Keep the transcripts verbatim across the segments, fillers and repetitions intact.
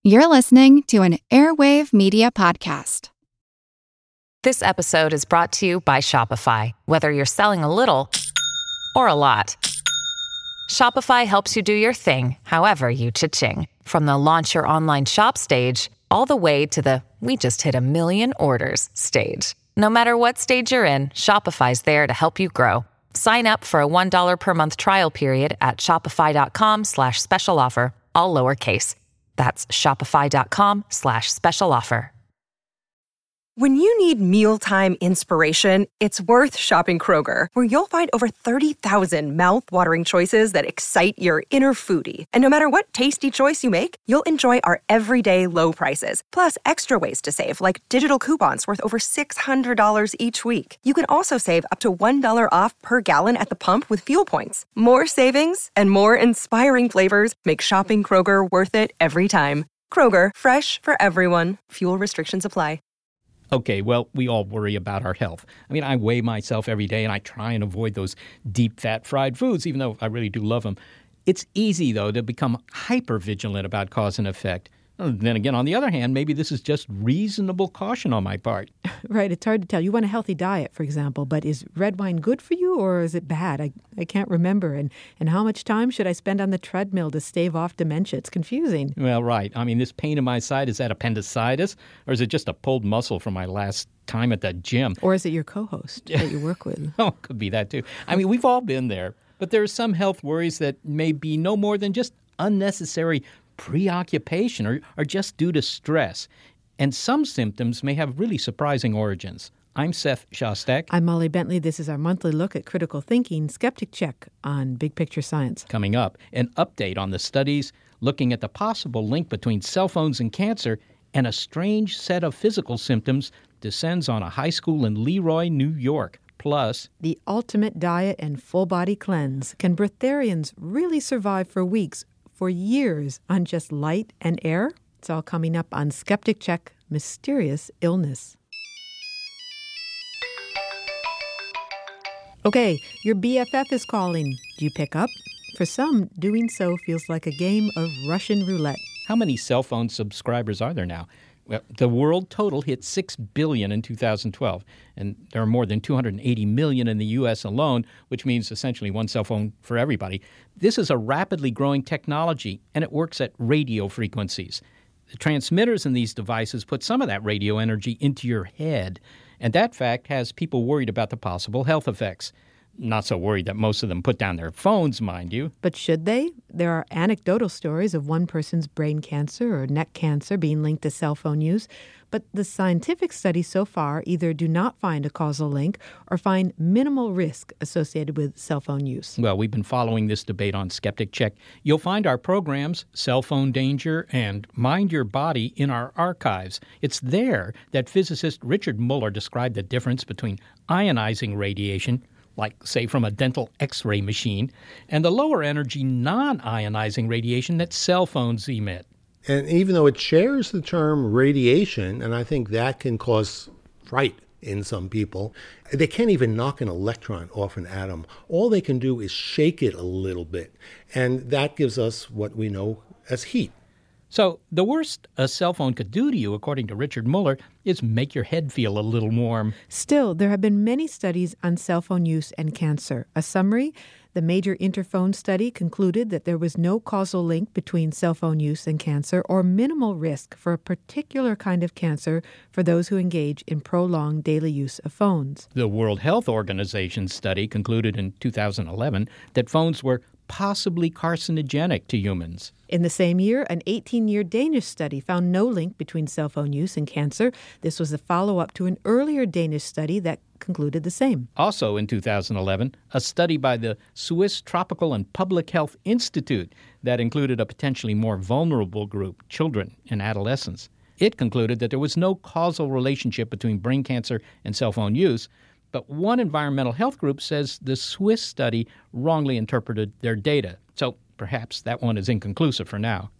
You're listening to an Airwave Media Podcast. This episode is brought to you by Shopify. Whether you're selling a little or a lot, Shopify helps you do your thing, however you cha-ching. From the launch your online shop stage, all the way to the we just hit a million orders stage. No matter what stage you're in, Shopify's there to help you grow. Sign up for a one dollar per month trial period at shopify.com slash special offer, all lowercase. That's shopify.com slash special offer. When you need mealtime inspiration, it's worth shopping Kroger, where you'll find over thirty thousand mouth-watering choices that excite your inner foodie. And no matter what tasty choice you make, you'll enjoy our everyday low prices, plus extra ways to save, like digital coupons worth over six hundred dollars each week. You can also save up to one dollar off per gallon at the pump with fuel points. More savings and more inspiring flavors make shopping Kroger worth it every time. Kroger, fresh for everyone. Fuel restrictions apply. Okay, well, we all worry about our health. I mean, I weigh myself every day, and I try and avoid those deep-fat fried foods, even though I really do love them. It's easy, though, to become hyper-vigilant about cause and effect. Then again, on the other hand, maybe this is just reasonable caution on my part. Right. It's hard to tell. You want a healthy diet, for example, but is red wine good for you or is it bad? I, I can't remember. And, and how much time should I spend on the treadmill to stave off dementia? It's confusing. Well, right. I mean, this pain in my side, is that appendicitis? Or is it just a pulled muscle from my last time at the gym? Or is it your co-host that you work with? Oh, could be that too. I mean, we've all been there. But there are some health worries that may be no more than just unnecessary preoccupation or, or just due to stress. And some symptoms may have really surprising origins. I'm Seth Shostak. I'm Molly Bentley. This is our monthly look at critical thinking, Skeptic Check on Big Picture Science. Coming up, an update on the studies looking at the possible link between cell phones and cancer, and a strange set of physical symptoms descends on a high school in Leroy, New York. Plus, the ultimate diet and full-body cleanse. Can breatharians really survive for weeks, for years, on just light and air? It's all coming up on Skeptic Check, Mysterious Illness. Okay, your B F F is calling. Do you pick up? For some, doing so feels like a game of Russian roulette. How many cell phone subscribers are there now? Well, the world total hit six billion in two thousand twelve, and there are more than two hundred eighty million in the U S alone, which means essentially one cell phone for everybody. This is a rapidly growing technology, and it works at radio frequencies. The transmitters in these devices put some of that radio energy into your head, and that fact has people worried about the possible health effects. Not so worried that most of them put down their phones, mind you. But should they? There are anecdotal stories of one person's brain cancer or neck cancer being linked to cell phone use. But the scientific studies so far either do not find a causal link or find minimal risk associated with cell phone use. Well, we've been following this debate on Skeptic Check. You'll find our programs, Cell Phone Danger and Mind Your Body, in our archives. It's there that physicist Richard Muller described the difference between ionizing radiation, like, say, from a dental X-ray machine, and the lower energy non-ionizing radiation that cell phones emit. And even though it shares the term radiation, and I think that can cause fright in some people, they can't even knock an electron off an atom. All they can do is shake it a little bit, and that gives us what we know as heat. So the worst a cell phone could do to you, according to Richard Muller, is make your head feel a little warm. Still, there have been many studies on cell phone use and cancer. A summary: the major Interphone study concluded that there was no causal link between cell phone use and cancer, or minimal risk for a particular kind of cancer for those who engage in prolonged daily use of phones. The World Health Organization study concluded in two thousand eleven that phones were possibly carcinogenic to humans. In the same year, an eighteen-year Danish study found no link between cell phone use and cancer. This was a follow-up to an earlier Danish study that concluded the same. Also in two thousand eleven, a study by the Swiss Tropical and Public Health Institute that included a potentially more vulnerable group, children and adolescents. It concluded that there was no causal relationship between brain cancer and cell phone use, but one environmental health group says the Swiss study wrongly interpreted their data. So perhaps that one is inconclusive for now.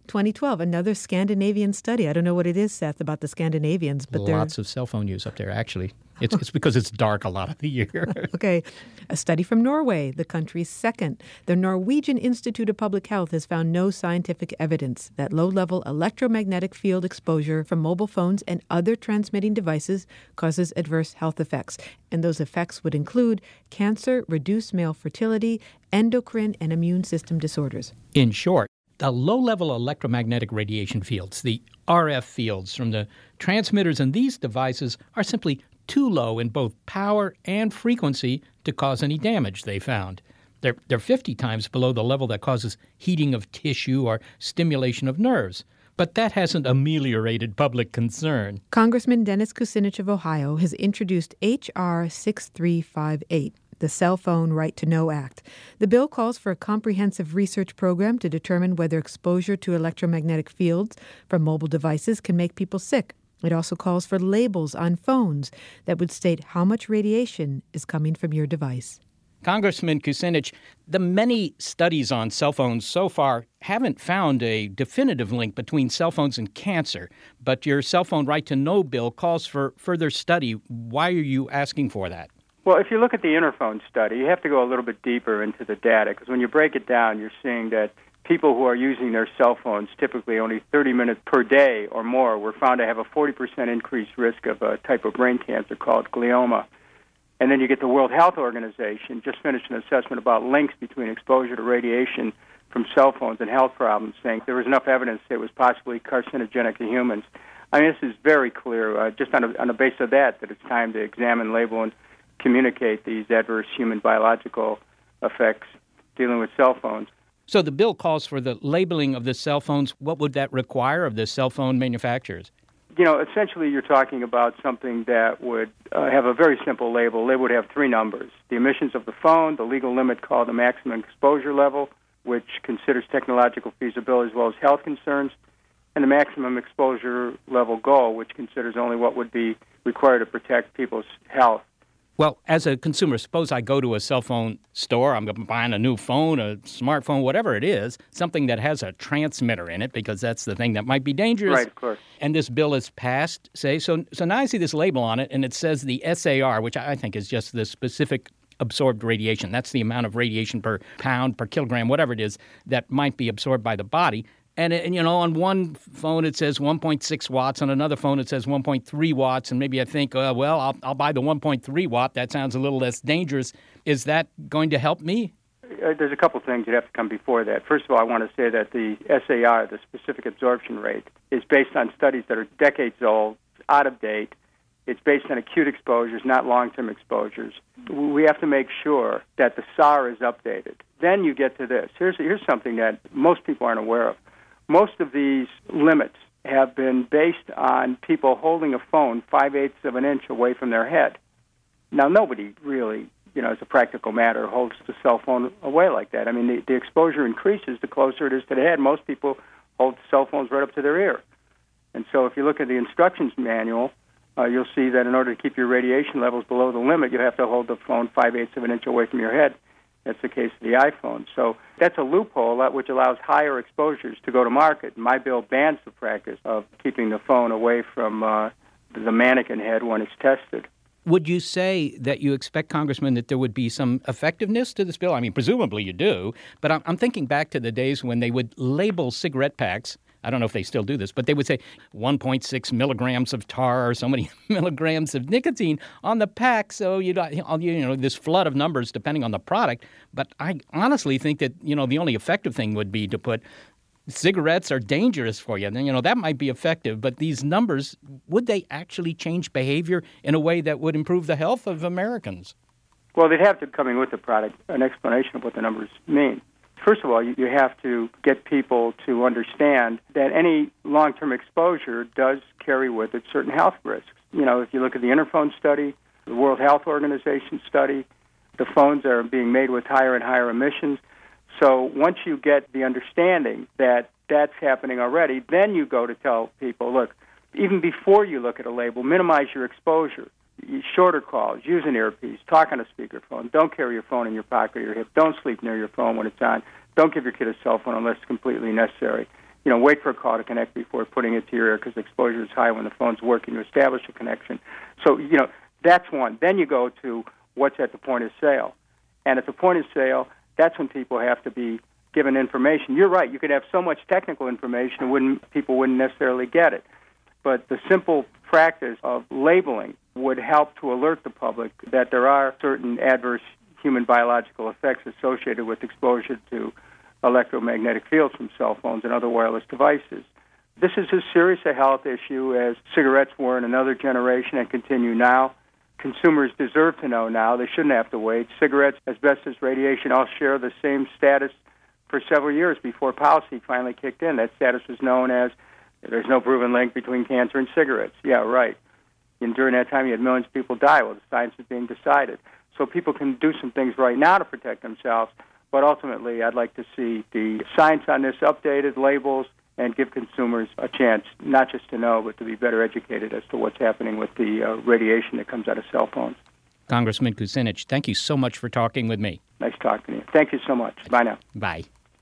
twenty twelve, another Scandinavian study. I don't know what it is, Seth, about the Scandinavians, but they're... Lots of cell phone use up there, actually. It's, it's because it's dark a lot of the year. Okay. A study from Norway, the country's second. The Norwegian Institute of Public Health has found no scientific evidence that low-level electromagnetic field exposure from mobile phones and other transmitting devices causes adverse health effects. And those effects would include cancer, reduced male fertility, endocrine and immune system disorders. In short, the low-level electromagnetic radiation fields, the R F fields from the transmitters in these devices, are simply too low in both power and frequency to cause any damage, they found. They're, they're fifty times below the level that causes heating of tissue or stimulation of nerves. But that hasn't ameliorated public concern. Congressman Dennis Kucinich of Ohio has introduced H R sixty-three fifty-eight, the Cell Phone Right to Know Act. The bill calls for a comprehensive research program to determine whether exposure to electromagnetic fields from mobile devices can make people sick. It also calls for labels on phones that would state how much radiation is coming from your device. Congressman Kucinich, the many studies on cell phones so far haven't found a definitive link between cell phones and cancer, but your Cell Phone Right to Know bill calls for further study. Why are you asking for that? Well, if you look at the Interphone study, you have to go a little bit deeper into the data, because when you break it down, you're seeing that people who are using their cell phones typically only thirty minutes per day or more were found to have a forty percent increased risk of a type of brain cancer called glioma. And then you get the World Health Organization just finished an assessment about links between exposure to radiation from cell phones and health problems, saying there was enough evidence that it was possibly carcinogenic to humans. I mean, this is very clear, uh, just on, a, on the basis of that, that it's time to examine, label, and communicate these adverse human biological effects dealing with cell phones. So the bill calls for the labeling of the cell phones. What would that require of the cell phone manufacturers? You know, essentially you're talking about something that would uh, have a very simple label. They would have three numbers: the emissions of the phone, the legal limit called the maximum exposure level, which considers technological feasibility as well as health concerns, and the maximum exposure level goal, which considers only what would be required to protect people's health. Well, as a consumer, suppose I go to a cell phone store, I'm buying a new phone, a smartphone, whatever it is, something that has a transmitter in it, because that's the thing that might be dangerous. Right, of course. And this bill is passed, say, so so now I see this label on it, and it says the S A R, which I think is just the specific absorbed radiation. That's the amount of radiation per pound, per kilogram, whatever it is, that might be absorbed by the body. And, and, you know, on one phone it says one point six watts. On another phone it says one point three watts. And maybe I think, uh, well, I'll, I'll buy the one point three watt. That sounds a little less dangerous. Is that going to help me? Uh, there's a couple things that have to come before that. First of all, I want to say that the S A R, the specific absorption rate, is based on studies that are decades old, out of date. It's based on acute exposures, not long-term exposures. We have to make sure that the S A R is updated. Then you get to this. Here's, here's something that most people aren't aware of. Most of these limits have been based on people holding a phone five-eighths of an inch away from their head. Now, nobody really, you know, as a practical matter, holds the cell phone away like that. I mean, the, the exposure increases the closer it is to the head. Most people hold cell phones right up to their ear. And so if you look at the instructions manual, uh, you'll see that in order to keep your radiation levels below the limit, you have to hold the phone five-eighths of an inch away from your head. That's the case of the iPhone. So that's a loophole which allows higher exposures to go to market. My bill bans the practice of keeping the phone away from uh, the mannequin head when it's tested. Would you say that you expect, Congressman, that there would be some effectiveness to this bill? I mean, presumably you do, but I'm, I'm thinking back to the days when they would label cigarette packs. I don't know if they still do this, but they would say one point six milligrams of tar or so many milligrams of nicotine on the pack. So, you know, you know, this flood of numbers depending on the product. But I honestly think that, you know, the only effective thing would be to put cigarettes are dangerous for you. And, you know, that might be effective. But these numbers, would they actually change behavior in a way that would improve the health of Americans? Well, they'd have to, coming with the product, an explanation of what the numbers mean. First of all, you have to get people to understand that any long-term exposure does carry with it certain health risks. You know, if you look at the Interphone study, the World Health Organization study, the phones are being made with higher and higher emissions. So once you get the understanding that that's happening already, then you go to tell people, look, even before you look at a label, minimize your exposure. Shorter calls, use an earpiece, talk on a speakerphone, don't carry your phone in your pocket or your hip, don't sleep near your phone when it's on, don't give your kid a cell phone unless it's completely necessary. you know, wait for a call to connect before putting it to your ear because exposure is high when the phone's working to establish a connection. So, you know, that's one. Then you go to what's at the point of sale. And at the point of sale, that's when people have to be given information. You're right. You could have so much technical information and wouldn't, people wouldn't necessarily get it. But the simple practice of labeling would help to alert the public that there are certain adverse human biological effects associated with exposure to electromagnetic fields from cell phones and other wireless devices. This is as serious a health issue as cigarettes were in another generation and continue now. Consumers deserve to know now. They shouldn't have to wait. Cigarettes, asbestos, radiation all share the same status for several years before policy finally kicked in. That status was known as there's no proven link between cancer and cigarettes. Yeah, right. And during that time, you had millions of people die. Well, the science is being decided. So people can do some things right now to protect themselves, but ultimately I'd like to see the science on this updated, labels, and give consumers a chance not just to know, but to be better educated as to what's happening with the uh, radiation that comes out of cell phones. Congressman Kucinich, thank you so much for talking with me. Nice talking to you. Thank you so much. Bye now. Bye.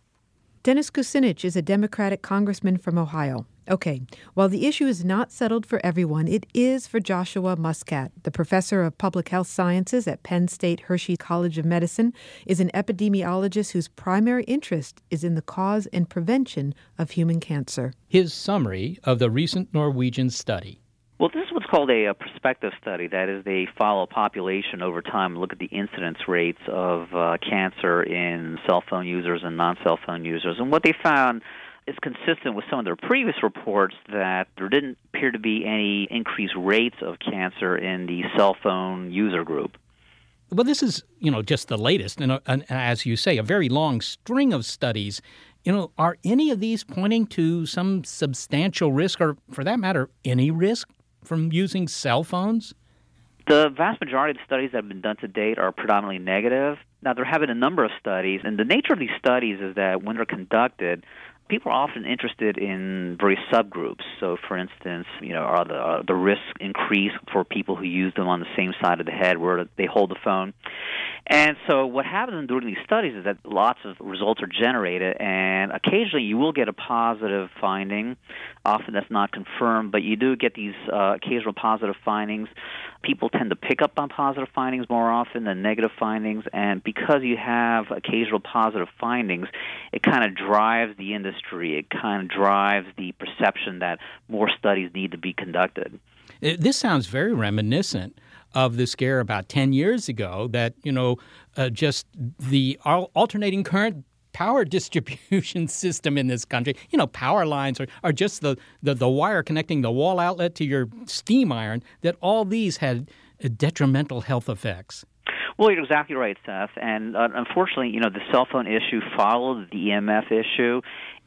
Dennis Kucinich is a Democratic congressman from Ohio. Okay, while the issue is not settled for everyone, it is for Joshua Muscat. The professor of public health sciences at Penn State Hershey College of Medicine is an epidemiologist whose primary interest is in the cause and prevention of human cancer. His summary of the recent Norwegian study. Well, this is what's called a, a prospective study. That is, they follow a population over time and look at the incidence rates of uh, cancer in cell phone users and non-cell phone users. And what they found is consistent with some of their previous reports that there didn't appear to be any increased rates of cancer in the cell phone user group. Well, this is, you know, just the latest, and, and as you say, a very long string of studies. You know, are any of these pointing to some substantial risk, or for that matter, any risk from using cell phones? The vast majority of the studies that have been done to date are predominantly negative. Now, there have been a number of studies, and the nature of these studies is that when they're conducted, people are often interested in various subgroups. So, for instance, you know, are the are the risks increased for people who use them on the same side of the head where they hold the phone? And so what happens during these studies is that lots of results are generated, and occasionally you will get a positive finding. Often that's not confirmed, but you do get these uh, occasional positive findings. People tend to pick up on positive findings more often than negative findings, and because you have occasional positive findings, it kind of drives the industry. It kind of drives the perception that more studies need to be conducted. This sounds very reminiscent of the scare about ten years ago that, you know, uh, just the alternating current power distribution system in this country, you know, power lines are, are just the, the, the wire connecting the wall outlet to your steam iron, that all these had detrimental health effects. Well, you're exactly right, Seth. And uh, unfortunately, you know, the cell phone issue followed the E M F issue.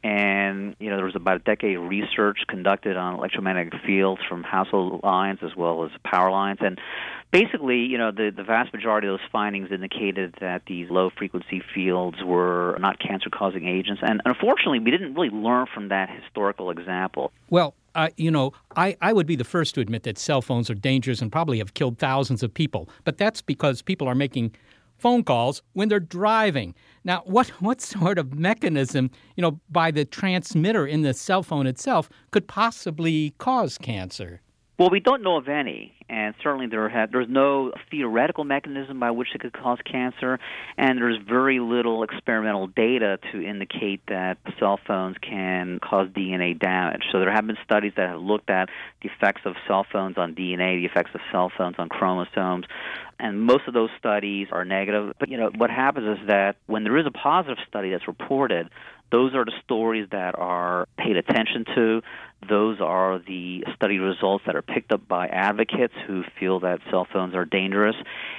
And, you know, there was about a decade of research conducted on electromagnetic fields from household lines as well as power lines. And basically, you know, the, the vast majority of those findings indicated that these low-frequency fields were not cancer-causing agents. And unfortunately, we didn't really learn from that historical example. Well, Uh, you know, I, I would be the first to admit that cell phones are dangerous and probably have killed thousands of people. But that's because people are making phone calls when they're driving. Now, what what sort of mechanism, you know, by the transmitter in the cell phone itself could possibly cause cancer? Well, we don't know of any, and certainly there ha- there's no theoretical mechanism by which it could cause cancer, and there's very little experimental data to indicate that cell phones can cause D N A damage. So there have been studies that have looked at the effects of cell phones on D N A, the effects of cell phones on chromosomes, and most of those studies are negative. But, you know, what happens is that when there is a positive study that's reported, those are the stories that are paid attention to. Those are the study results that are picked up by advocates who feel that cell phones are dangerous.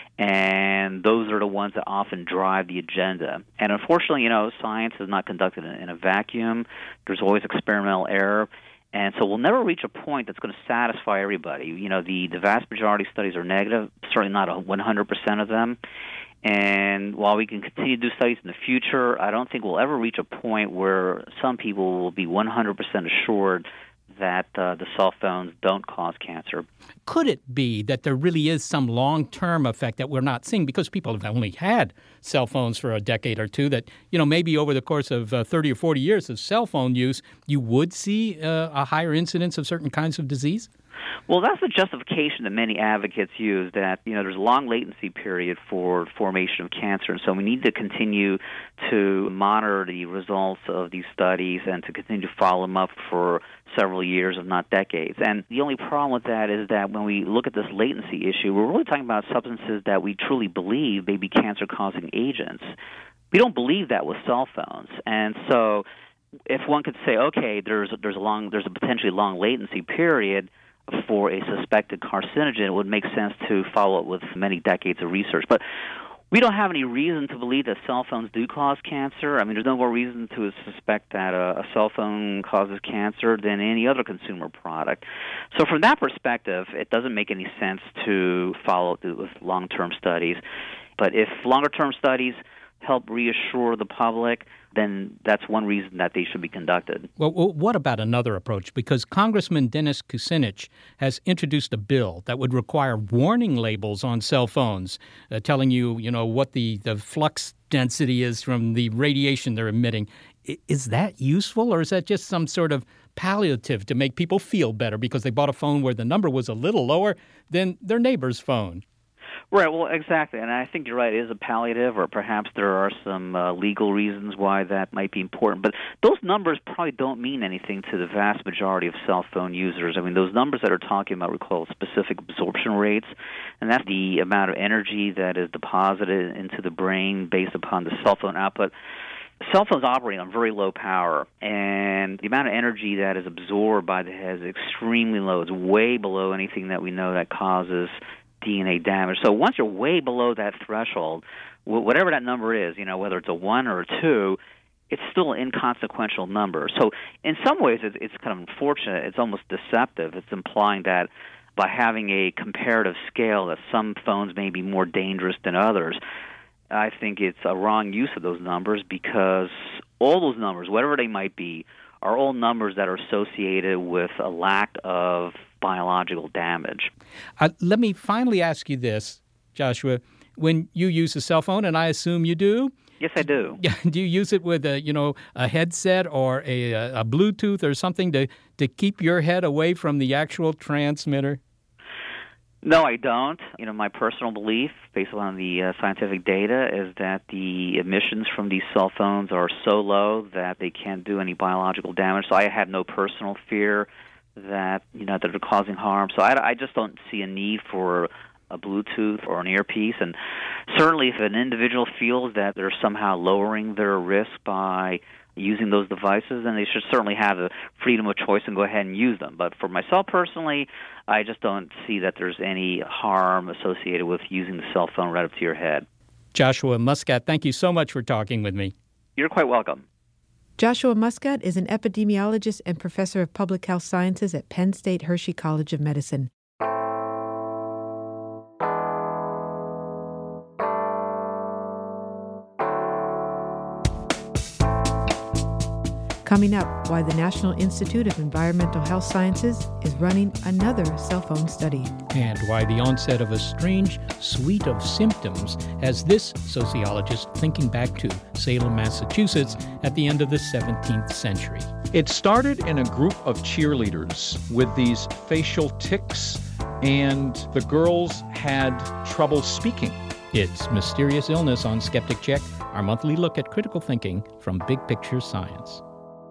And those are the ones that often drive the agenda. And unfortunately, you know, science is not conducted in a vacuum. There's always experimental error. And so we'll never reach a point that's going to satisfy everybody. You know, the, the vast majority of studies are negative, certainly not one hundred percent of them. And while we can continue to do studies in the future, I don't think we'll ever reach a point where some people will be one hundred percent assured that uh, the cell phones don't cause cancer. Could it be that there really is some long-term effect that we're not seeing because people have only had cell phones for a decade or two, that, you know, maybe over the course of uh, thirty or forty years of cell phone use, you would see uh, a higher incidence of certain kinds of disease? Well, that's the justification that many advocates use, that, you know, there's a long latency period for formation of cancer, and so we need to continue to monitor the results of these studies and to continue to follow them up for several years, if not decades. And the only problem with that is that when we look at this latency issue, we're really talking about substances that we truly believe may be cancer-causing agents. We don't believe that with cell phones, and so if one could say, okay, there's there's a long there's a potentially long latency period for a suspected carcinogen, it would make sense to follow it with many decades of research. But we don't have any reason to believe that cell phones do cause cancer. I mean, there's no more reason to suspect that a, a cell phone causes cancer than any other consumer product. So from that perspective, it doesn't make any sense to follow it with long-term studies. But if longer-term studies help reassure the public, then that's one reason that they should be conducted. Well, what about another approach? Because Congressman Dennis Kucinich has introduced a bill that would require warning labels on cell phones, uh, telling you, you know, what the, the flux density is from the radiation they're emitting. I, is that useful, or is that just some sort of palliative to make people feel better because they bought a phone where the number was a little lower than their neighbor's phone? Right, well, exactly, and I think you're right, it is a palliative, or perhaps there are some uh, legal reasons why that might be important, but those numbers probably don't mean anything to the vast majority of cell phone users. I mean, those numbers that are talking about we call specific absorption rates, and that's the amount of energy that is deposited into the brain based upon the cell phone output. Cell phones operate on very low power, and the amount of energy that is absorbed by the head is extremely low. It's way below anything that we know that causes D N A damage. So once you're way below that threshold, whatever that number is, you know, whether it's a one or a two, it's still an inconsequential number. So in some ways, it's, it's kind of unfortunate. It's almost deceptive. It's implying that by having a comparative scale that some phones may be more dangerous than others. I think it's a wrong use of those numbers, because all those numbers, whatever they might be, are all numbers that are associated with a lack of biological damage. Uh, let me finally ask you this, Joshua. When you use a cell phone, and I assume you do. Yes, I do. Do you use it with a, you know, a headset or a, a Bluetooth or something to, to keep your head away from the actual transmitter? No, I don't. You know, my personal belief, based on the uh, scientific data, is that the emissions from these cell phones are so low that they can't do any biological damage. So I have no personal fear that, you know, that they're causing harm. So I, I just don't see a need for a Bluetooth or an earpiece. And certainly if an individual feels that they're somehow lowering their risk by using those devices, then they should certainly have the freedom of choice and go ahead and use them. But for myself personally, I just don't see that there's any harm associated with using the cell phone right up to your head. Joshua Muscat, thank you so much for talking with me. You're quite welcome. Joshua Muscat is an epidemiologist and professor of public health sciences at Penn State Hershey College of Medicine. Coming up, why the National Institute of Environmental Health Sciences is running another cell phone study. And why the onset of a strange suite of symptoms has this sociologist thinking back to Salem, Massachusetts at the end of the seventeenth century. It started in a group of cheerleaders with these facial tics, and the girls had trouble speaking. It's Mysterious Illness on Skeptic Check, our monthly look at critical thinking from big picture science.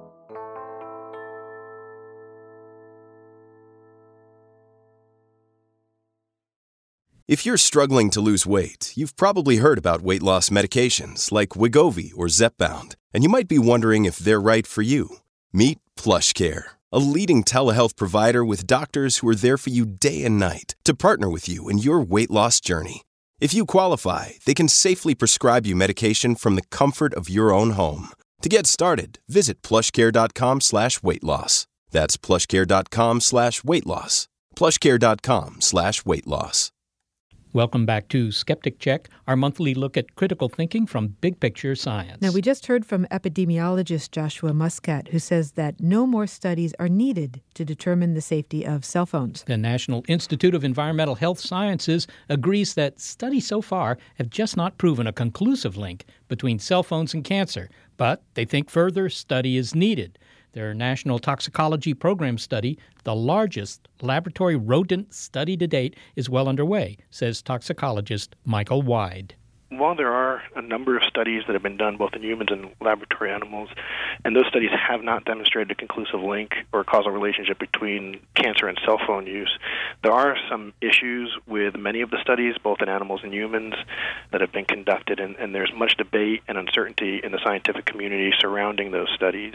If you're struggling to lose weight, you've probably heard about weight loss medications like Wegovy or Zepbound, and you might be wondering if they're right for you. Meet PlushCare, a leading telehealth provider with doctors who are there for you day and night to partner with you in your weight loss journey. If you qualify, they can safely prescribe you medication from the comfort of your own home. To get started, visit plushcare.com slash weight loss. That's plushcare.com slash weight loss. plushcare.com slash weight loss. Welcome back to Skeptic Check, our monthly look at critical thinking from big picture science. Now, we just heard from epidemiologist Joshua Muscat, who says that no more studies are needed to determine the safety of cell phones. The National Institute of Environmental Health Sciences agrees that studies so far have just not proven a conclusive link between cell phones and cancer, but they think further study is needed. Their National Toxicology Program study, the largest laboratory rodent study to date, is well underway, says toxicologist Michael Weid. While there are a number of studies that have been done both in humans and laboratory animals, and those studies have not demonstrated a conclusive link or causal relationship between cancer and cell phone use, there are some issues with many of the studies, both in animals and humans, that have been conducted, and, and there's much debate and uncertainty in the scientific community surrounding those studies.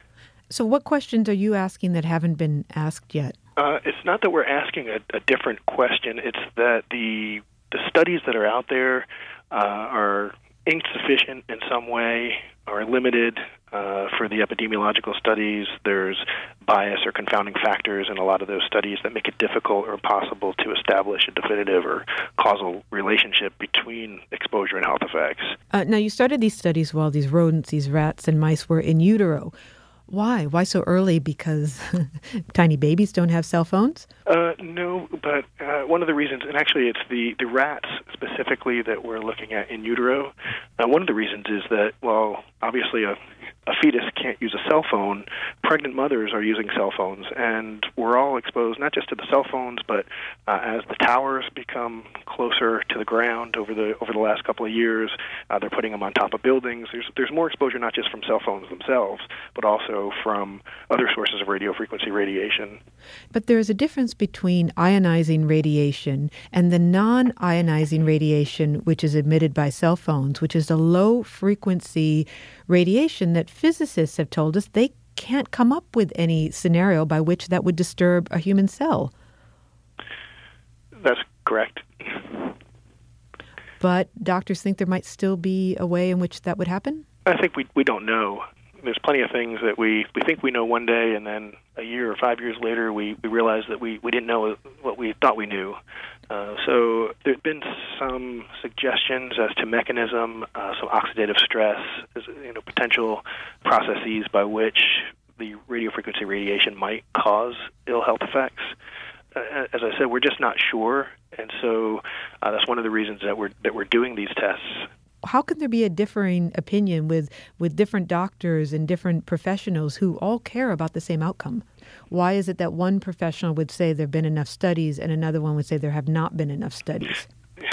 So what questions are you asking that haven't been asked yet? Uh, it's not that we're asking a, a different question. It's that the the studies that are out there uh, are insufficient in some way, are limited. Uh, for the epidemiological studies, there's bias or confounding factors in a lot of those studies that make it difficult or impossible to establish a definitive or causal relationship between exposure and health effects. Uh, now, you started these studies while these rodents, these rats and mice were in utero. Why? Why so early? Because tiny babies don't have cell phones? Uh, no, but uh, one of the reasons, and actually it's the, the rats specifically that we're looking at in utero, uh, one of the reasons is that, well, obviously a, a fetus can't use a cell phone. Pregnant mothers are using cell phones, and we're all exposed not just to the cell phones, but uh, as the towers become closer to the ground over the over the last couple of years, uh, they're putting them on top of buildings. There's there's more exposure not just from cell phones themselves, but also from other sources of radio frequency radiation. But there is a difference between ionizing radiation and the non-ionizing radiation, which is emitted by cell phones, which is a low-frequency radiation that physicists have told us they can't come up with any scenario by which that would disturb a human cell. That's correct. But doctors think there might still be a way in which that would happen? I think we we don't know. There's plenty of things that we, we think we know one day, and then a year or five years later, we, we realize that we, we didn't know what we thought we knew. Uh, so there have been some suggestions as to mechanism, uh, some oxidative stress, you know, potential processes by which the radiofrequency radiation might cause ill health effects. Uh, as I said, we're just not sure, and so uh, that's one of the reasons that we're that we're doing these tests. How can there be a differing opinion with, with different doctors and different professionals who all care about the same outcome? Why is it that one professional would say there have been enough studies and another one would say there have not been enough studies?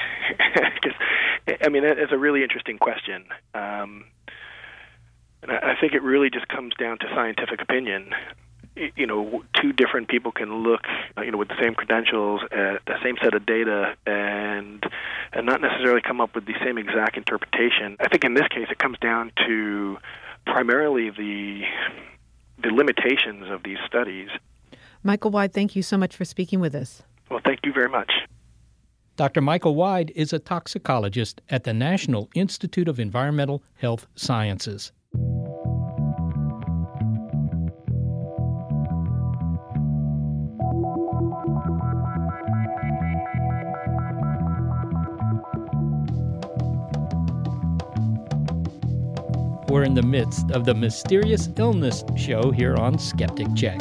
I mean, it's a really interesting question. Um, and I think it really just comes down to scientific opinion. You know, two different people can look, you know, with the same credentials at the same set of data and and not necessarily come up with the same exact interpretation. I think in this case it comes down to primarily the the limitations of these studies. Michael Weid, thank you so much for speaking with us. Well, thank you very much. Doctor Michael Weid is a toxicologist at the National Institute of Environmental Health Sciences. We're in the midst of the Mysterious Illness show here on Skeptic Check.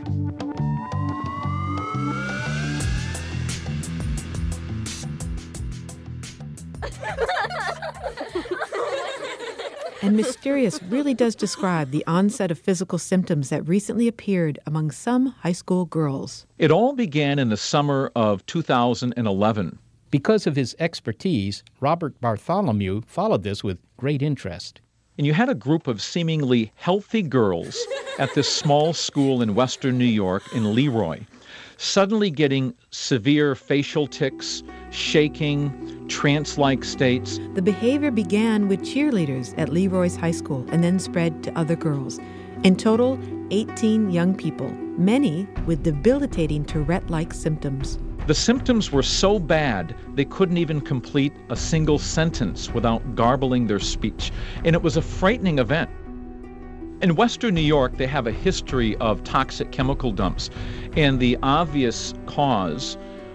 And mysterious really does describe the onset of physical symptoms that recently appeared among some high school girls. It all began in the summer of two thousand eleven. Because of his expertise, Robert Bartholomew followed this with great interest. And you had a group of seemingly healthy girls at this small school in western New York in Leroy, suddenly getting severe facial tics, shaking, trance-like states. The behavior began with cheerleaders at Leroy's high school and then spread to other girls. In total, eighteen young people, many with debilitating Tourette-like symptoms. The symptoms were so bad they couldn't even complete a single sentence without garbling their speech. And it was a frightening event. In western New York, they have a history of toxic chemical dumps. And the obvious cause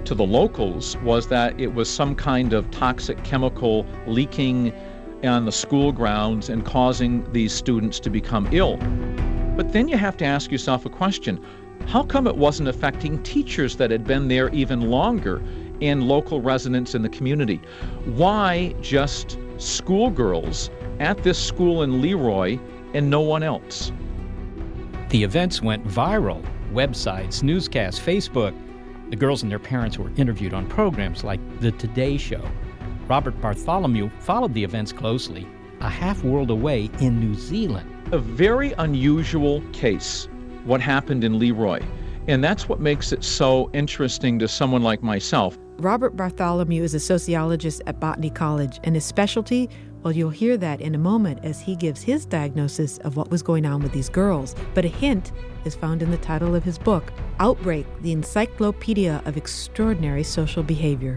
to the locals was that it was some kind of toxic chemical leaking on the school grounds and causing these students to become ill. But then you have to ask yourself a question. How come it wasn't affecting teachers that had been there even longer and local residents in the community? Why just schoolgirls at this school in Leroy and no one else? The events went viral. Websites, newscasts, Facebook. The girls and their parents were interviewed on programs like The Today Show. Robert Bartholomew followed the events closely, a half world away in New Zealand. A very unusual case, what happened in Leroy. And that's what makes it so interesting to someone like myself. Robert Bartholomew is a sociologist at Botany College, and his specialty, well, you'll hear that in a moment as he gives his diagnosis of what was going on with these girls. But a hint is found in the title of his book, Outbreak, the Encyclopedia of Extraordinary Social Behavior.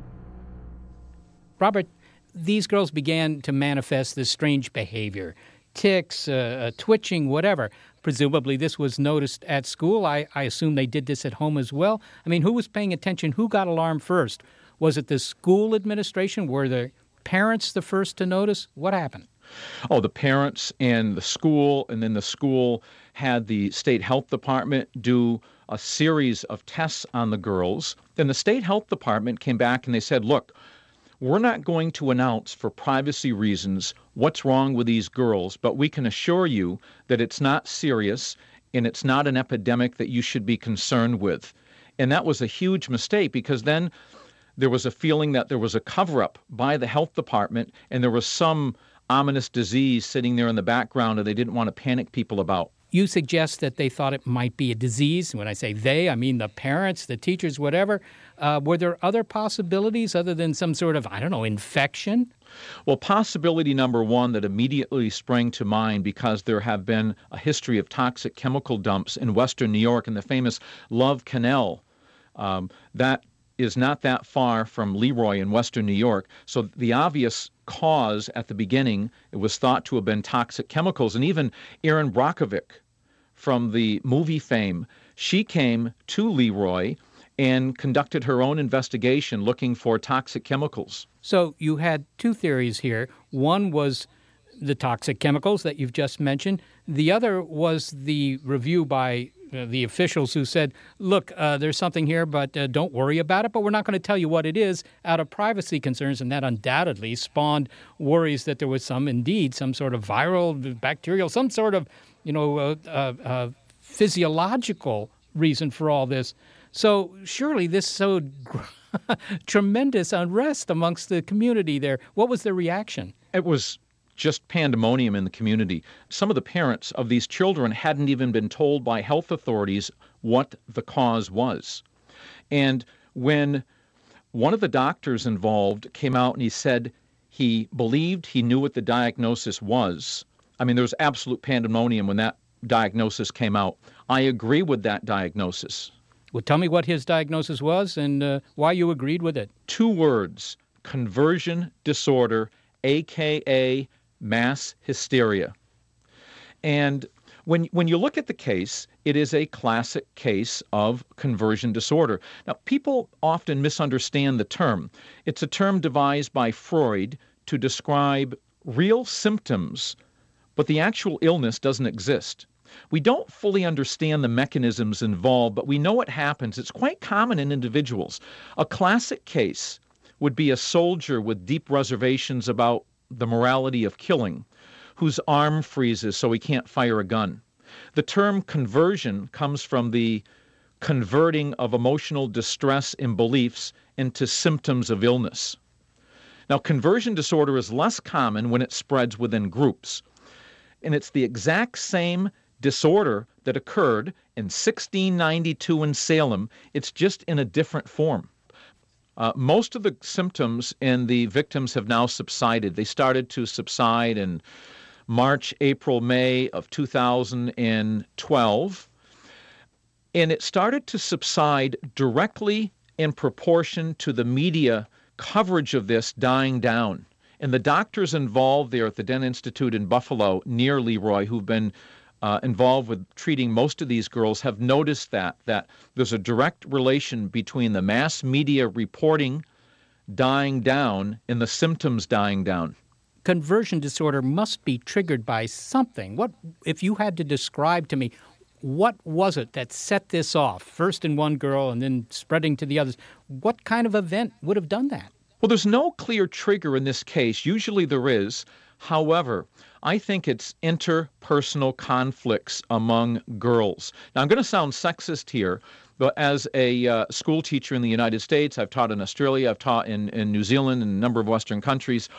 Robert, these girls began to manifest this strange behavior, tics, uh, uh, twitching, whatever. Presumably this was noticed at school. I, I assume they did this at home as well. I mean, who was paying attention? Who got alarmed first? Was it the school administration? Were the parents the first to notice? What happened? Oh, the parents and the school, and then the school had the state health department do a series of tests on the girls. Then the state health department came back and they said, look, we're not going to announce for privacy reasons what's wrong with these girls, but we can assure you that it's not serious and it's not an epidemic that you should be concerned with. And that was a huge mistake, because then there was a feeling that there was a cover-up by the health department and there was some ominous disease sitting there in the background and they didn't want to panic people about. You suggest that they thought it might be a disease. When I say they, I mean the parents, the teachers, whatever. Uh, were there other possibilities other than some sort of, I don't know, infection? Well, possibility number one that immediately sprang to mind, because there have been a history of toxic chemical dumps in western New York in the famous Love Canal. Um, that is not that far from Leroy in western New York. So the obvious cause at the beginning, it was thought to have been toxic chemicals. And even Erin Brockovich from the movie fame, she came to Leroy and conducted her own investigation looking for toxic chemicals. So you had two theories here. One was the toxic chemicals that you've just mentioned. The other was the review by uh, the officials who said, look, uh, there's something here, but uh, don't worry about it, but we're not going to tell you what it is out of privacy concerns. And that undoubtedly spawned worries that there was some, indeed, some sort of viral, bacterial, some sort of, you know, uh, uh, uh, physiological reason for all this. So surely this sowed tremendous unrest amongst the community there. What was the reaction? It was just pandemonium in the community. Some of the parents of these children hadn't even been told by health authorities what the cause was. And when one of the doctors involved came out and he said he believed he knew what the diagnosis was, I mean, there was absolute pandemonium when that diagnosis came out. I agree with that diagnosis. Well, tell me what his diagnosis was and uh, why you agreed with it. Two words: conversion disorder, a k a mass hysteria. And when when you look at the case, it is a classic case of conversion disorder. Now, people often misunderstand the term. It's a term devised by Freud to describe real symptoms, but the actual illness doesn't exist. We don't fully understand the mechanisms involved, but we know what happens. It's quite common in individuals. A classic case would be a soldier with deep reservations about the morality of killing, whose arm freezes so he can't fire a gun. The term conversion comes from the converting of emotional distress and beliefs into symptoms of illness. Now, conversion disorder is less common when it spreads within groups, and it's the exact same disorder that occurred in sixteen ninety-two in Salem. It's just in a different form. Uh, most of the symptoms in the victims have now subsided. They started to subside in March, April, May of two thousand twelve. And it started to subside directly in proportion to the media coverage of this dying down. And the doctors involved there at the Dent Institute in Buffalo, near Leroy, who've been uh, involved with treating most of these girls have noticed that, that there's a direct relation between the mass media reporting dying down and the symptoms dying down. Conversion disorder must be triggered by something. What, if you had to describe to me, what was it that set this off, first in one girl and then spreading to the others? What kind of event would have done that? Well, there's no clear trigger in this case. Usually there is. However, I think it's interpersonal conflicts among girls. Now, I'm going to sound sexist here, but as a uh, school teacher in the United States, I've taught in Australia, I've taught in, in New Zealand and a number of Western countries.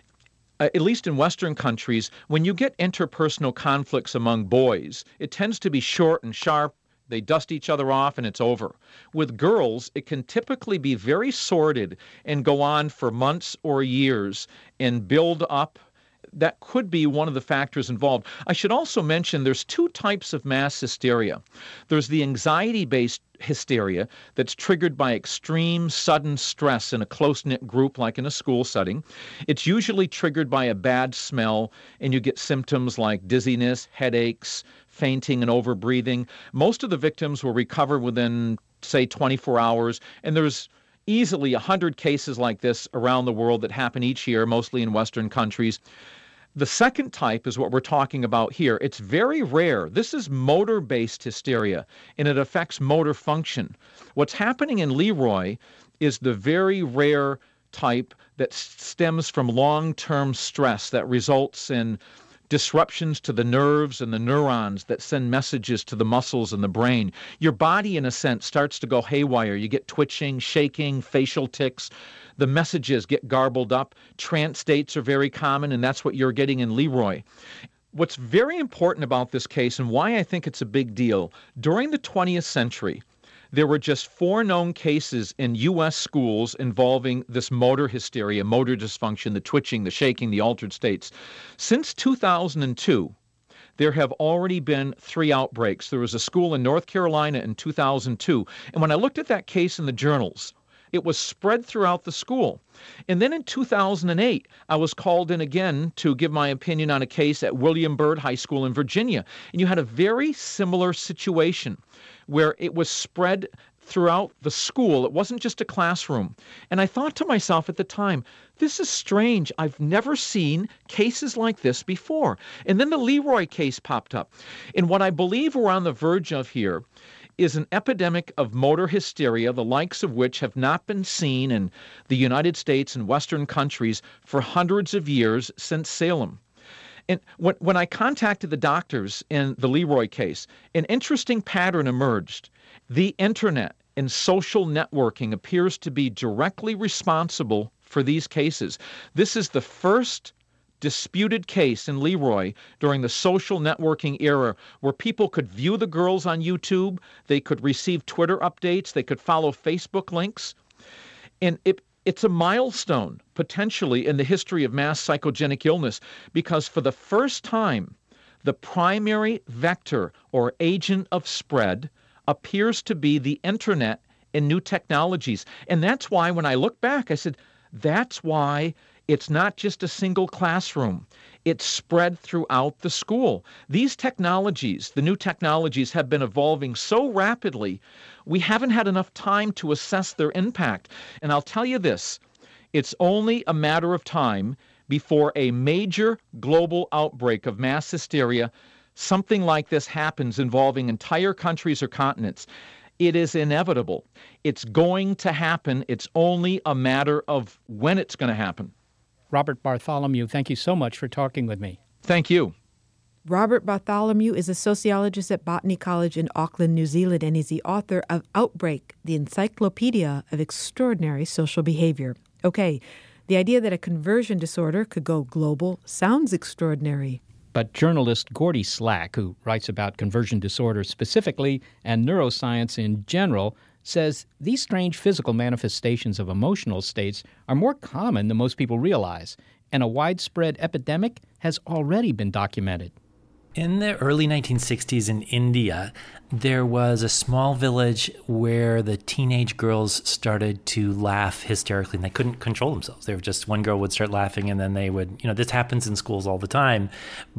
Uh, at least in Western countries, when you get interpersonal conflicts among boys, it tends to be short and sharp. They dust each other off and it's over. With girls, it can typically be very sordid and go on for months or years and build up. That could be one of the factors involved. I should also mention there's two types of mass hysteria. There's the anxiety-based hysteria that's triggered by extreme sudden stress in a close-knit group like in a school setting. It's usually triggered by a bad smell, and you get symptoms like dizziness, headaches, fainting, and overbreathing. Most of the victims will recover within, say, twenty-four hours, and there's easily one hundred cases like this around the world that happen each year, mostly in Western countries. The second type is what we're talking about here. It's very rare. This is motor-based hysteria, and it affects motor function. What's happening in Leroy is the very rare type that stems from long-term stress that results in disruptions to the nerves and the neurons that send messages to the muscles and the brain. Your body, in a sense, starts to go haywire. You get twitching, shaking, facial tics. The messages get garbled up. Trance states are very common, and that's what you're getting in Leroy. What's very important about this case and why I think it's a big deal, during the twentieth century, there were just four known cases in U S schools involving this motor hysteria, motor dysfunction, the twitching, the shaking, the altered states. Since two thousand two, there have already been three outbreaks. There was a school in North Carolina in two thousand two, and when I looked at that case in the journals, it was spread throughout the school. And then in two thousand eight, I was called in again to give my opinion on a case at William Byrd High School in Virginia. And you had a very similar situation where it was spread throughout the school. It wasn't just a classroom. And I thought to myself at the time, this is strange. I've never seen cases like this before. And then the Leroy case popped up. And what I believe we're on the verge of here is an epidemic of motor hysteria, the likes of which have not been seen in the United States and Western countries for hundreds of years since Salem. And when, when I contacted the doctors in the Leroy case, an interesting pattern emerged. The internet and social networking appears to be directly responsible for these cases. This is the first disputed case in Leroy during the social networking era where people could view the girls on YouTube, they could receive Twitter updates, they could follow Facebook links. And it It's a milestone, potentially, in the history of mass psychogenic illness, because for the first time, the primary vector or agent of spread appears to be the internet and new technologies. And that's why when I look back, I said, that's why it's not just a single classroom. It's spread throughout the school. These technologies, the new technologies, have been evolving so rapidly, we haven't had enough time to assess their impact. And I'll tell you this, it's only a matter of time before a major global outbreak of mass hysteria, something like this happens involving entire countries or continents. It is inevitable. It's going to happen. It's only a matter of when it's going to happen. Robert Bartholomew, thank you so much for talking with me. Thank you. Robert Bartholomew is a sociologist at Botany College in Auckland, New Zealand, and is the author of Outbreak, the Encyclopedia of Extraordinary Social Behavior. Okay, the idea that a conversion disorder could go global sounds extraordinary. But journalist Gordy Slack, who writes about conversion disorders specifically and neuroscience in general, says these strange physical manifestations of emotional states are more common than most people realize, and a widespread epidemic has already been documented. In the early nineteen sixties in India, there was a small village where the teenage girls started to laugh hysterically, and they couldn't control themselves. They were just, one girl would start laughing, and then they would, you know, this happens in schools all the time, but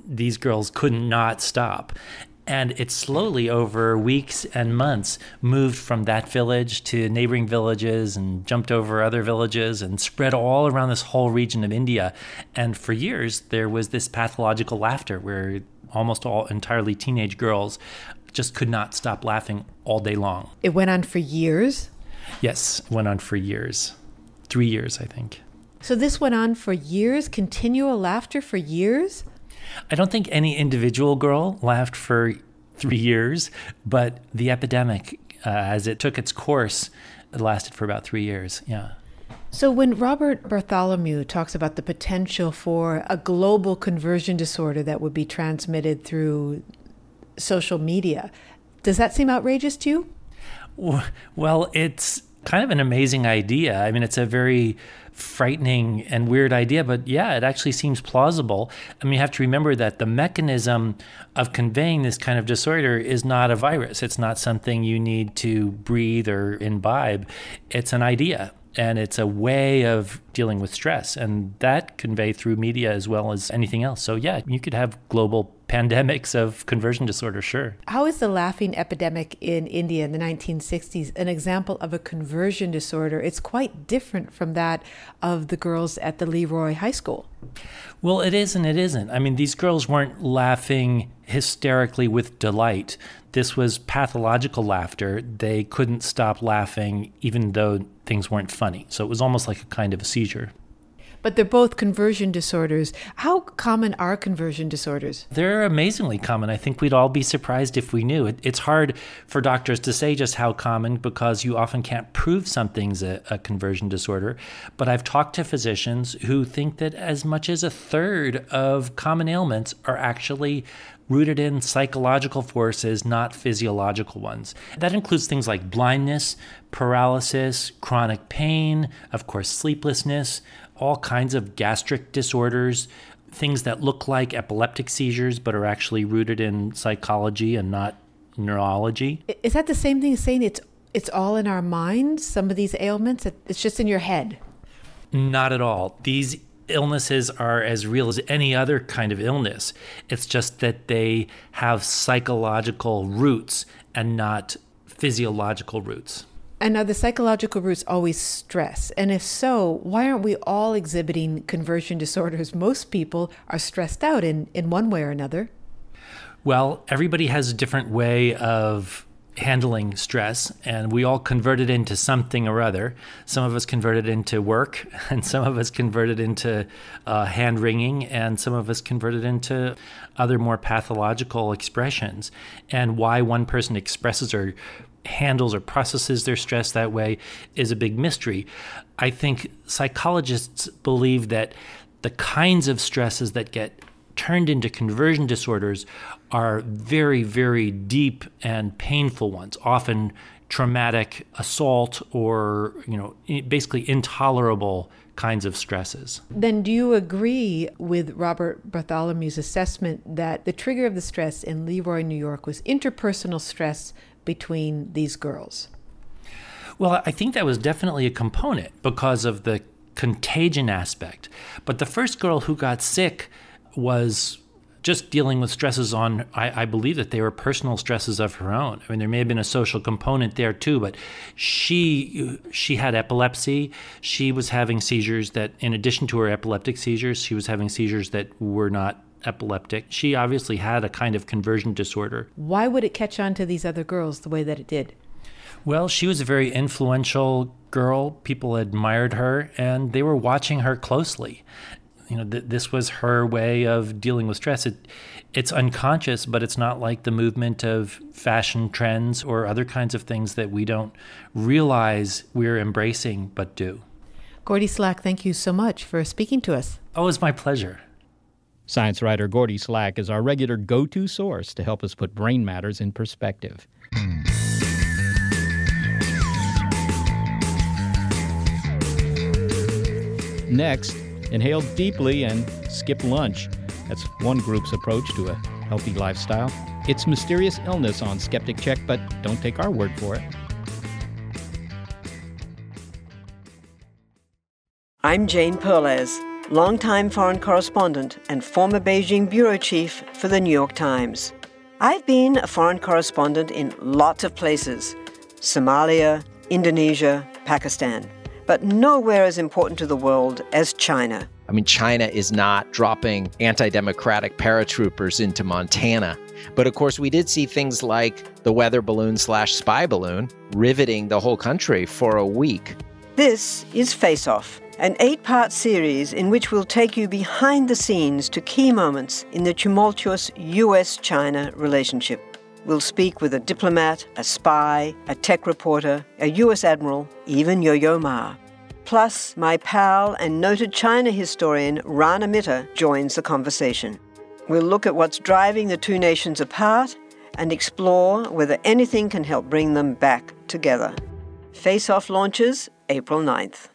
these girls could not stop. And it slowly, over weeks and months, moved from that village to neighboring villages and jumped over other villages and spread all around this whole region of India. And for years, there was this pathological laughter where almost all entirely teenage girls just could not stop laughing all day long. It went on for years? Yes, it went on for years. Three years, I think. So this went on for years? Continual laughter for years? I don't think any individual girl laughed for three years, but the epidemic, uh, as it took its course, it lasted for about three years, yeah. So when Robert Bartholomew talks about the potential for a global conversion disorder that would be transmitted through social media, does that seem outrageous to you? Well, it's kind of an amazing idea. I mean, it's a very frightening and weird idea, but yeah, it actually seems plausible. I mean, you have to remember that the mechanism of conveying this kind of disorder is not a virus. It's not something you need to breathe or imbibe. It's an idea, and it's a way of dealing with stress, and that convey through media as well as anything else. So yeah, you could have global pandemics of conversion disorder, sure. How is the laughing epidemic in India in the nineteen sixties an example of a conversion disorder? It's quite different from that of the girls at the Leroy High School. Well, it is and it isn't. I mean, these girls weren't laughing hysterically with delight. This was pathological laughter. They couldn't stop laughing even though things weren't funny. So it was almost like a kind of a seizure. But they're both conversion disorders. How common are conversion disorders? They're amazingly common. I think we'd all be surprised if we knew. It, it's hard for doctors to say just how common because you often can't prove something's a, a conversion disorder. But I've talked to physicians who think that as much as a third of common ailments are actually rooted in psychological forces, not physiological ones. That includes things like blindness, paralysis, chronic pain, of course, sleeplessness, all kinds of gastric disorders, things that look like epileptic seizures but are actually rooted in psychology and not neurology. Is that the same thing as saying it's it's all in our minds, some of these ailments? It's just in your head? Not at all. These illnesses are as real as any other kind of illness. It's just that they have psychological roots and not physiological roots. And are the psychological roots always stress? And if so, why aren't we all exhibiting conversion disorders? Most people are stressed out in, in one way or another. Well, everybody has a different way of handling stress, and we all convert it into something or other. Some of us convert it into work, and some of us convert it into uh, hand-wringing, and some of us convert it into other more pathological expressions. And why one person expresses or handles or processes their stress that way is a big mystery. I think psychologists believe that the kinds of stresses that get turned into conversion disorders are very, very deep and painful ones, often traumatic assault or, you know, basically intolerable kinds of stresses. Then do you agree with Robert Bartholomew's assessment that the trigger of the stress in Leroy, New York was interpersonal stress between these girls? Well, I think that was definitely a component because of the contagion aspect. But the first girl who got sick was just dealing with stresses on, I, I believe that they were personal stresses of her own. I mean, there may have been a social component there too, but she she had epilepsy. She was having seizures that, in addition to her epileptic seizures, she was having seizures that were not epileptic. She obviously had a kind of conversion disorder. Why would it catch on to these other girls the way that it did? Well, she was a very influential girl. People admired her, and they were watching her closely. You know, th- this was her way of dealing with stress. It, it's unconscious, but it's not like the movement of fashion trends or other kinds of things that we don't realize we're embracing, but do. Gordy Slack, thank you so much for speaking to us. Oh, it's my pleasure. Science writer Gordy Slack is our regular go-to source to help us put brain matters in perspective. Next, inhale deeply and skip lunch. That's one group's approach to a healthy lifestyle. It's mysterious illness on Skeptic Check, but don't take our word for it. I'm Jane Perlez. longtime foreign correspondent and former Beijing bureau chief for the New York Times. I've been a foreign correspondent in lots of places: Somalia, Indonesia, Pakistan, but nowhere as important to the world as China. I mean, China is not dropping anti-democratic paratroopers into Montana. But of course, we did see things like the weather balloon slash spy balloon riveting the whole country for a week. This is Face Off, an eight-part series in which we'll take you behind the scenes to key moments in the tumultuous U S China relationship. We'll speak with a diplomat, a spy, a tech reporter, a U S admiral, even Yo-Yo Ma. Plus, my pal and noted China historian Rana Mitter joins the conversation. We'll look at what's driving the two nations apart and explore whether anything can help bring them back together. Face Off launches April ninth.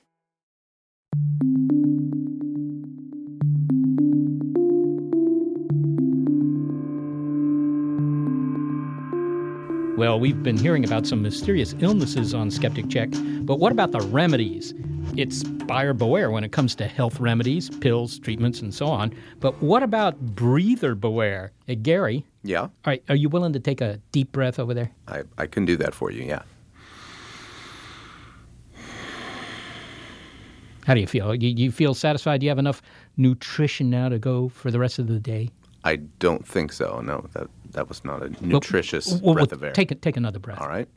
Well, we've been hearing about some mysterious illnesses on Skeptic Check, but what about the remedies? It's buyer beware when it comes to health remedies, pills, treatments, and so on. But what about breather beware? Hey, Gary? Yeah? All right, are you willing to take a deep breath over there? I, I can do that for you, yeah. How do you feel? You, you feel satisfied? Do you have enough nutrition now to go for the rest of the day? I don't think so, no. That that was not a nutritious well, well, breath well, of air. Take, take another breath. All right.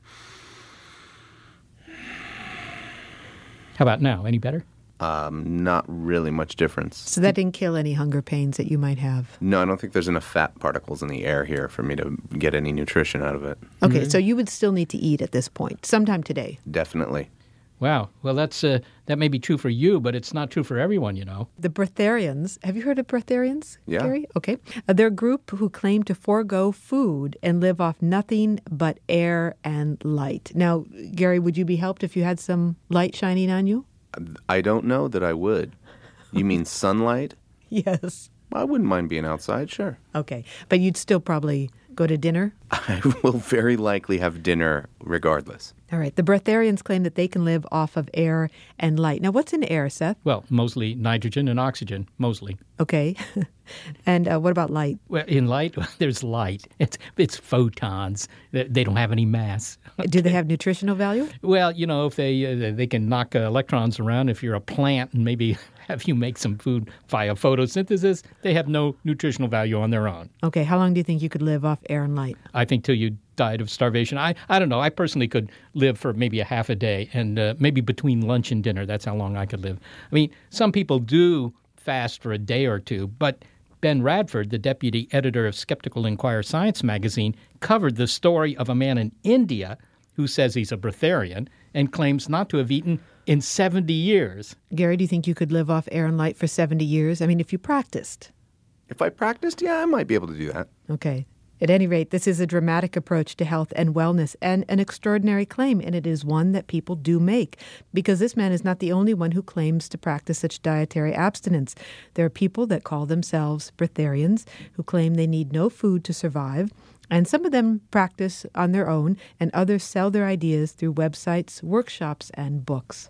How about now? Any better? Um, not really much difference. So that didn't kill any hunger pains that you might have? No, I don't think there's enough fat particles in the air here for me to get any nutrition out of it. Okay, mm-hmm. So you would still need to eat at this point, sometime today? Definitely. Wow. Well, that's uh, that may be true for you, but it's not true for everyone, you know. The breatharians, have you heard of breatharians, yeah. Gary? Okay. Uh, they're a group who claim to forego food and live off nothing but air and light. Now, Gary, would you be helped if you had some light shining on you? I don't know that I would. You mean sunlight? Yes. I wouldn't mind being outside, sure. Okay. But you'd still probably go to dinner? I will very likely have dinner regardless. All right. The breatharians claim that they can live off of air and light. Now, what's in air, Seth? Well, mostly nitrogen and oxygen, mostly. Okay. And uh, what about light? Well, in light, there's light. It's it's photons. They don't have any mass. Okay. Do they have nutritional value? Well, you know, if they uh, they can knock uh, electrons around, if you're a plant and maybe have you make some food via photosynthesis, they have no nutritional value on their own. Okay. How long do you think you could live off air and light? I think till you died of starvation. I, I don't know. I personally could live for maybe a half a day, and uh, maybe between lunch and dinner, that's how long I could live. I mean, some people do fast for a day or two, but Ben Radford, the deputy editor of Skeptical Inquirer Science magazine, covered the story of a man in India who says he's a breatharian and claims not to have eaten in seventy years. Gary, do you think you could live off air and light for seventy years? I mean, if you practiced. If I practiced, yeah, I might be able to do that. Okay. At any rate, this is a dramatic approach to health and wellness and an extraordinary claim, and it is one that people do make, because this man is not the only one who claims to practice such dietary abstinence. There are people that call themselves breatharians who claim they need no food to survive, and some of them practice on their own, and others sell their ideas through websites, workshops, and books.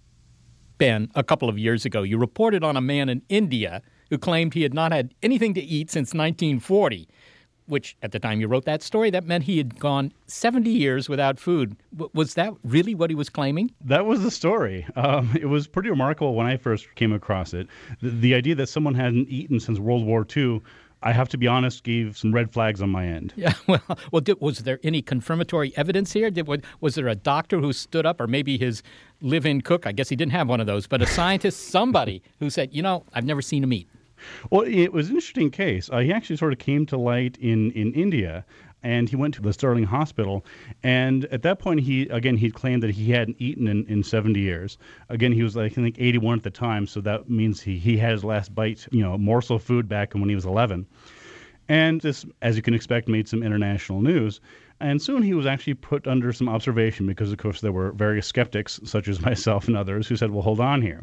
Ben, a couple of years ago, you reported on a man in India who claimed he had not had anything to eat since nineteen forty. Which, at the time you wrote that story, that meant he had gone seventy years without food. W- was that really what he was claiming? That was the story. Um, it was pretty remarkable when I first came across it. The, the idea that someone hadn't eaten since World War Two, I have to be honest, gave some red flags on my end. Yeah, well, well did, was there any confirmatory evidence here? Did, was there a doctor who stood up, or maybe his live-in cook? I guess he didn't have one of those, but a scientist, somebody who said, you know, I've never seen him eat. Well, it was an interesting case. Uh, he actually sort of came to light in, in India, and he went to the Sterling Hospital. And at that point, he again, he claimed that he hadn't eaten in, in seventy years. Again, he was, like, I think, eighty-one at the time, so that means he, he had his last bite, you know, morsel of food back when he was eleven. And this, as you can expect, made some international news. And soon he was actually put under some observation because, of course, there were various skeptics, such as myself and others, who said, well, hold on here.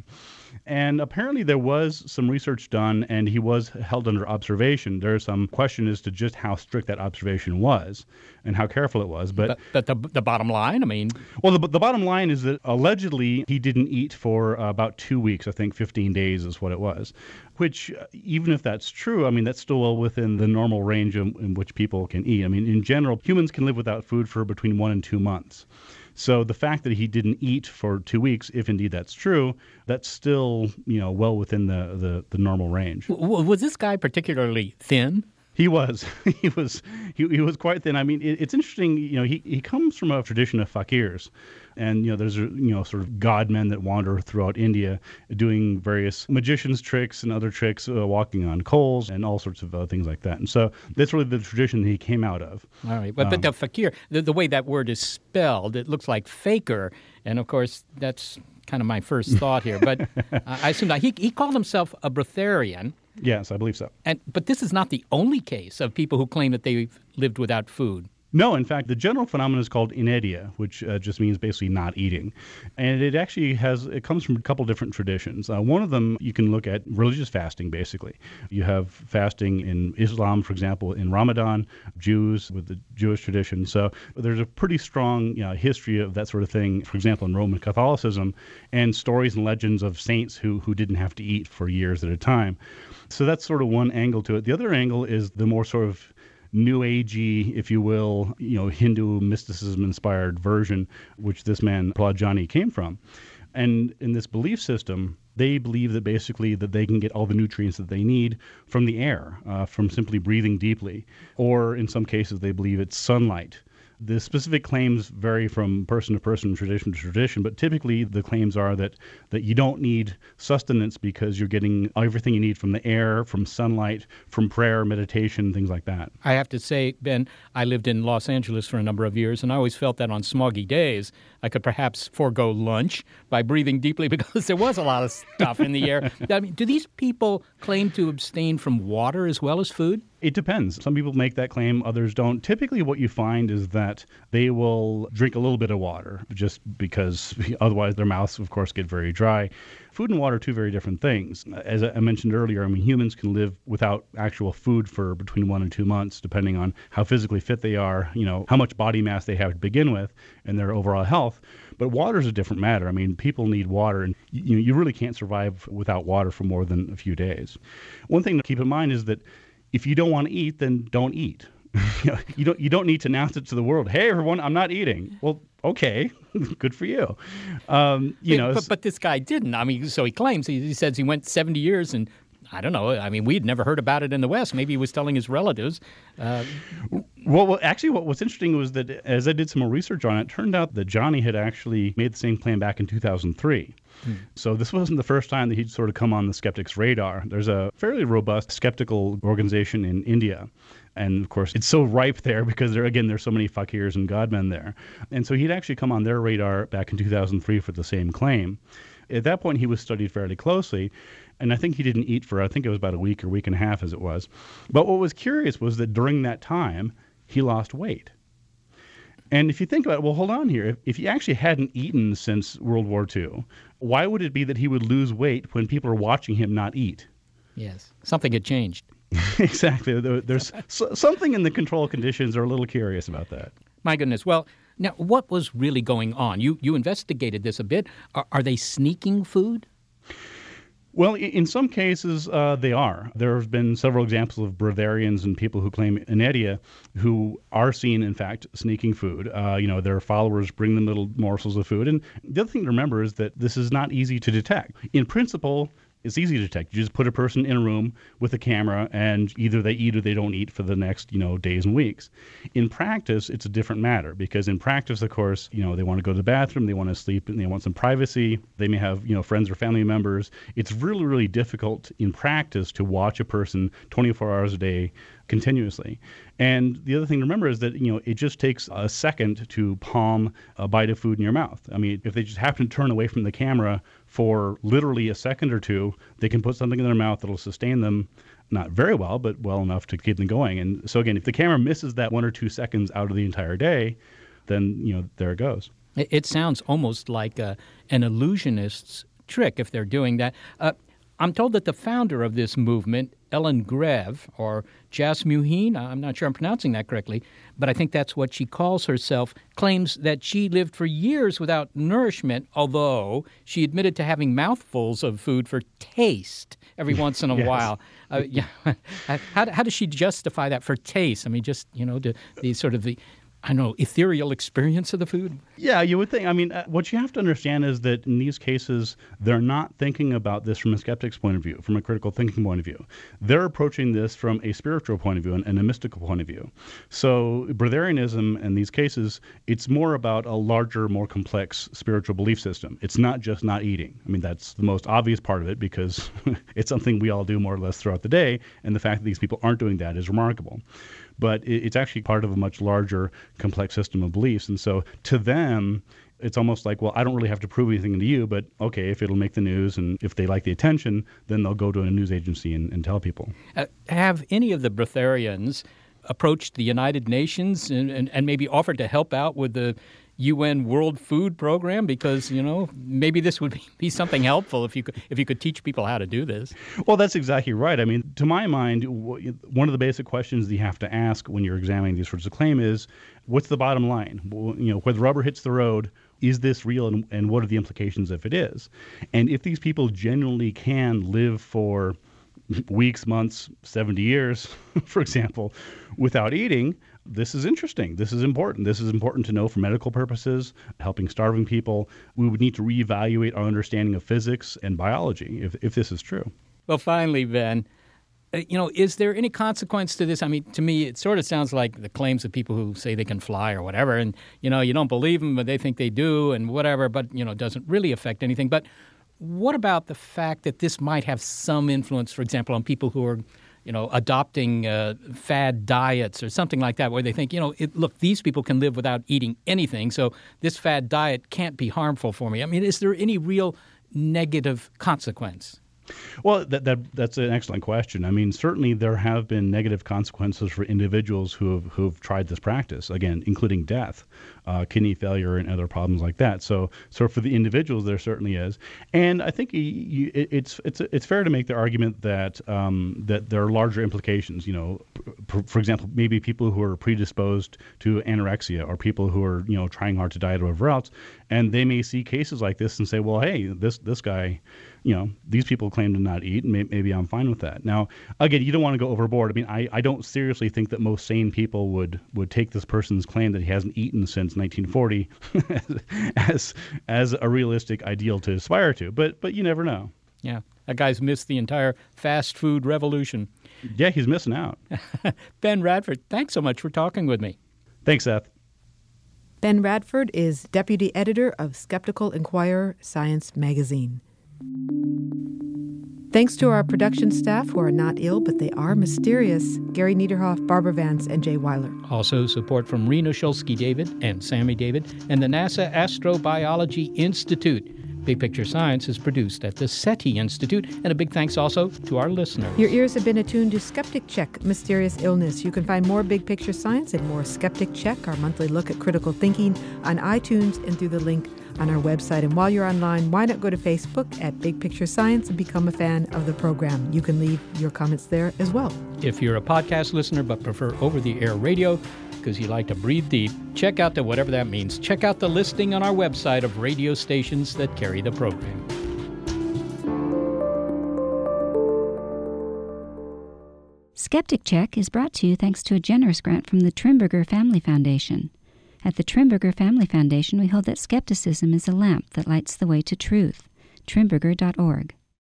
And apparently there was some research done, and he was held under observation. There's some question as to just how strict that observation was and how careful it was. But, but, but the, the bottom line, I mean... Well, the, the bottom line is that allegedly he didn't eat for uh, about two weeks. I think fifteen days is what it was, which uh, even if that's true, I mean, that's still well within the normal range in, in which people can eat. I mean, in general, humans can live without food for between one and two months. So the fact that he didn't eat for two weeks, if indeed that's true, that's still, you know, well within the, the, the normal range. W- was this guy particularly thin? He was. he was. He, he was quite thin. I mean, it, it's interesting. You know, he, he comes from a tradition of fakirs, and you know, there's you know sort of god men that wander throughout India, doing various magicians' tricks and other tricks, uh, walking on coals and all sorts of uh, things like that. And so that's really the tradition that he came out of. All right, but, um, but the fakir, the, the way that word is spelled, it looks like faker, and of course that's kind of my first thought here. But uh, I assume that he he called himself a breatharian. Yes, I believe so. And but this is not the only case of people who claim that they've lived without food. No, in fact, the general phenomenon is called inedia, which uh, just means basically not eating. And it actually has, it comes from a couple different traditions. Uh, one of them, you can look at religious fasting, basically. You have fasting in Islam, for example, in Ramadan, Jews with the Jewish tradition. So there's a pretty strong you know, history of that sort of thing, for example, in Roman Catholicism, and stories and legends of saints who, who didn't have to eat for years at a time. So that's sort of one angle to it. The other angle is the more sort of New Agey, if you will, you know, Hindu mysticism-inspired version, which this man, Prahlad Jani, came from. And in this belief system, they believe that basically that they can get all the nutrients that they need from the air, uh, from simply breathing deeply. Or in some cases, they believe it's sunlight. The specific claims vary from person to person, tradition to tradition, but typically the claims are that, that you don't need sustenance because you're getting everything you need from the air, from sunlight, from prayer, meditation, things like that. I have to say, Ben, I lived in Los Angeles for a number of years, and I always felt that on smoggy days I could perhaps forego lunch by breathing deeply because there was a lot of stuff in the air. I mean, do these people claim to abstain from water as well as food? It depends. Some people make that claim, others don't. Typically what you find is that they will drink a little bit of water just because otherwise their mouths, of course, get very dry. Food and water are two very different things. As I mentioned earlier, I mean, humans can live without actual food for between one and two months, depending on how physically fit they are, you know, how much body mass they have to begin with, and their overall health. But water is a different matter. I mean, people need water, and you, you really can't survive without water for more than a few days. One thing to keep in mind is that if you don't want to eat, then don't eat. you, know, you don't you don't need to announce it to the world. Hey, everyone, I'm not eating. Well, okay, good for you. Um, you but, know, but, but this guy didn't. I mean, so he claims he, he says he went seventy years, and I don't know. I mean, we'd never heard about it in the West. Maybe he was telling his relatives. Uh, well, well, actually, what was interesting was that as I did some more research on it, it turned out that Jani had actually made the same claim back in two thousand three. Hmm. So this wasn't the first time that he'd sort of come on the skeptics' radar. There's a fairly robust skeptical organization in India. And, of course, it's so ripe there because, there again, there's so many fakirs and godmen there. And so he'd actually come on their radar back in two thousand three for the same claim. At that point, he was studied fairly closely. And I think he didn't eat for, I think it was about a week or week and a half as it was. But what was curious was that during that time, he lost weight. And if you think about it, well, hold on here. If, if he actually hadn't eaten since World War Two, why would it be that he would lose weight when people are watching him not eat? Yes, something had changed. Exactly. There's something in the control conditions are a little curious about that. My goodness. Well, now, what was really going on? You you investigated this a bit. Are, are they sneaking food? Well, in some cases, uh, they are. There have been several examples of breatharians and people who claim inedia who are seen, in fact, sneaking food. Uh, you know, their followers bring them little morsels of food. And the other thing to remember is that this is not easy to detect. In principle, it's easy to detect. You just put a person in a room with a camera, and either they eat or they don't eat for the next, you know, days and weeks. In practice, it's a different matter because in practice, of course, you know, they want to go to the bathroom, they want to sleep, and they want some privacy. They may have, you know, friends or family members. It's really, really difficult in practice to watch a person twenty-four hours a day continuously. And the other thing to remember is that, you know, it just takes a second to palm a bite of food in your mouth. I mean, if they just happen to turn away from the camera for literally a second or two, they can put something in their mouth that'll sustain them, not very well, but well enough to keep them going. And so again, if the camera misses that one or two seconds out of the entire day, then, you know, there it goes. It, it sounds almost like a, an illusionist's trick if they're doing that. Uh, I'm told that the founder of this movement, Ellen Grev, or Jasmuheen, I'm not sure I'm pronouncing that correctly, but I think that's what she calls herself, claims that she lived for years without nourishment, although she admitted to having mouthfuls of food for taste every once in a Yes. while. Uh, yeah. how, how does she justify that for taste? I mean, just, you know, the, the sort of the, I don't know, ethereal experience of the food? Yeah, you would think. I mean, uh, what you have to understand is that in these cases, they're not thinking about this from a skeptic's point of view, from a critical thinking point of view. They're approaching this from a spiritual point of view and, and a mystical point of view. So breatharianism in these cases, it's more about a larger, more complex spiritual belief system. It's not just not eating. I mean, that's the most obvious part of it because it's something we all do more or less throughout the day, and the fact that these people aren't doing that is remarkable. But it's actually part of a much larger, complex system of beliefs. And so to them, it's almost like, well, I don't really have to prove anything to you, but okay, if it'll make the news and if they like the attention, then they'll go to a news agency and, and tell people. Uh, have any of the breatharians approached the United Nations and, and, and maybe offered to help out with the U N World Food Program? Because, you know, maybe this would be, be something helpful if you could, if you could teach people how to do this. Well, that's exactly right. I mean, to my mind, one of the basic questions that you have to ask when you're examining these sorts of claims is, what's the bottom line? You know, where the rubber hits the road, is this real, and, and what are the implications if it is? And if these people genuinely can live for weeks, months, seventy years, for example, without eating, this is interesting. This is important. This is important to know for medical purposes, helping starving people. We would need to reevaluate our understanding of physics and biology if, if this is true. Well, finally, Ben, uh, you know, is there any consequence to this? I mean, to me, it sort of sounds like the claims of people who say they can fly or whatever, and, you know, you don't believe them, but they think they do and whatever, but, you know, it doesn't really affect anything. But what about the fact that this might have some influence, for example, on people who are, you know, adopting uh, fad diets or something like that, where they think, you know, it, look, these people can live without eating anything, so this fad diet can't be harmful for me. I mean, is there any real negative consequence? Well, that, that that's an excellent question. I mean, certainly there have been negative consequences for individuals who have who have tried this practice, again, including death, uh, kidney failure, and other problems like that. So, so for the individuals, there certainly is. And I think you, it, it's it's it's fair to make the argument that um, that there are larger implications. You know, for, for example, maybe people who are predisposed to anorexia or people who are, you know, trying hard to diet or whatever else, and they may see cases like this and say, well, hey, this this guy, you know, these people claim to not eat, and may, maybe I'm fine with that. Now, again, you don't want to go overboard. I mean, I, I don't seriously think that most sane people would, would take this person's claim that he hasn't eaten since nineteen forty as as a realistic ideal to aspire to. But but you never know. Yeah, that guy's missed the entire fast food revolution. Yeah, he's missing out. Ben Radford, thanks so much for talking with me. Thanks, Seth. Ben Radford is deputy editor of Skeptical Inquirer Science magazine. Thanks to our production staff, who are not ill, but they are mysterious, Gary Niederhoff, Barbara Vance, and Jay Weiler. Also support from Rena Shulsky-David and Sammy David and the NASA Astrobiology Institute. Big Picture Science is produced at the SETI Institute, and a big thanks also to our listeners. Your ears have been attuned to Skeptic Check, Mysterious Illness. You can find more Big Picture Science and more Skeptic Check, our monthly look at critical thinking, on iTunes and through the link on our website. And while you're online, why not go to Facebook at Big Picture Science and become a fan of the program? You can leave your comments there as well. If you're a podcast listener but prefer over-the-air radio because you like to breathe deep, check out the, whatever that means, check out the listing on our website of radio stations that carry the program. Skeptic Check is brought to you thanks to a generous grant from the Trimberger Family Foundation. At the Trimberger Family Foundation, we hold that skepticism is a lamp that lights the way to truth. Trimberger dot org.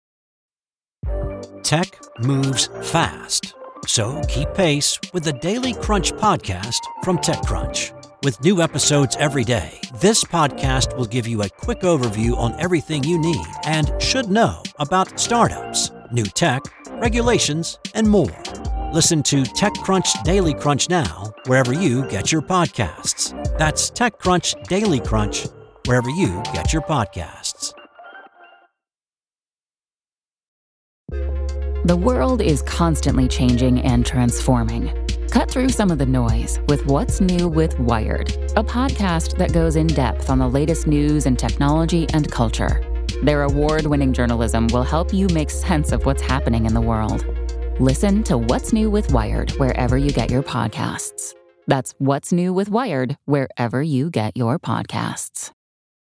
Tech moves fast, so keep pace with the Daily Crunch podcast from TechCrunch. With new episodes every day, this podcast will give you a quick overview on everything you need and should know about startups, new tech, regulations, and more. Listen to TechCrunch Daily Crunch now, wherever you get your podcasts. That's TechCrunch Daily Crunch, wherever you get your podcasts. The world is constantly changing and transforming. Cut through some of the noise with What's New with Wired, a podcast that goes in depth on the latest news in technology and culture. Their award-winning journalism will help you make sense of what's happening in the world. Listen to What's New with Wired wherever you get your podcasts. That's What's New with Wired wherever you get your podcasts.